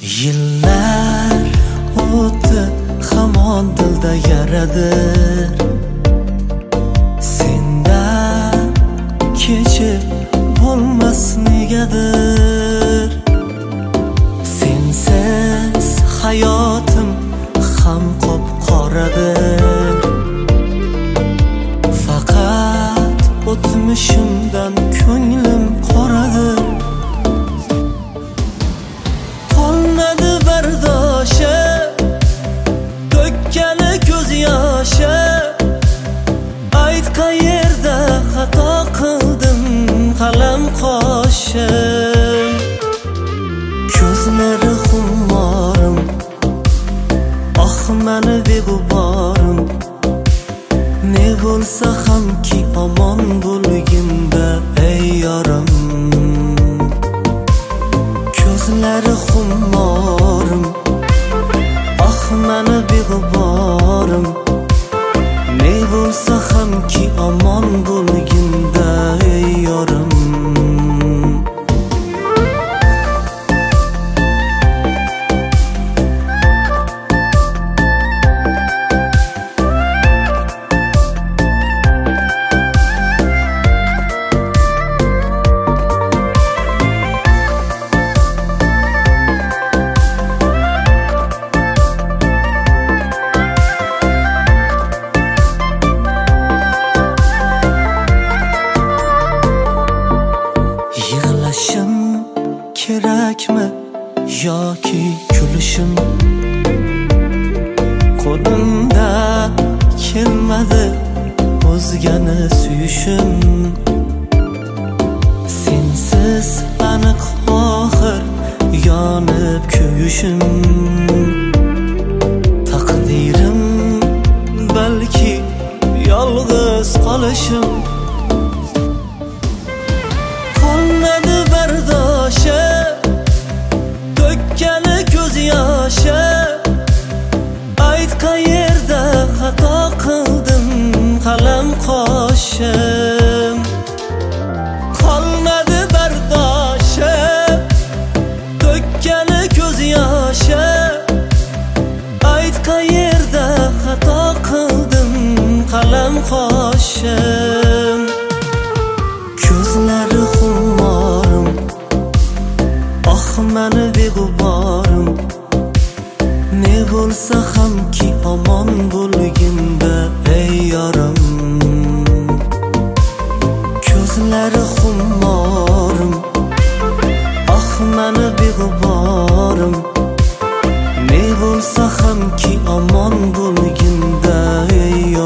Yillar o'tdi, hamon dilda yaradir. Sendan kechib bo'lmas negadir. Sensiz hayotim ham qop-qoradir. Faqat o'tmishimdan ko'nglim qoradir. Qolmadi bardoshi, to'kkani ko'z yoshi. Ayt qayerda xato qildim, qalam qoshim. Ko'zlari xummorim, oh mani beg'uborim. Ne bo'lsa hamki omon bo'lginda ey yorim. Ko'zlari xummorim, oh mani beg'uborim. Ne bo'lsa hamki omon bo'lginda ey yorim. Yig'lashim kerakmi yoki kulishim? Qo'limda kelmadi o'zgani suyishim. Sensiz aniq oxir yonib kuyishim. Taqdirim balki yolg'iz qolishim. Qolmadi bardoshi, to'kkani ko'z yoshi. Ayt qayerda xato qildim, qalam qoshim. Qolmadi bardoshi, to'kkani ko'z yoshi. Ayt qayerda xato qildim, qalam qoshim. Ko'zlari xummorim, oh mani beg'uborim. Ne bo'lsa hamki omon bo'lginda ey yorim. Ko'zlari xummorim, oh mani beg'uborim. Ne bo'lsa hamki omon bo'lginda ey yorim.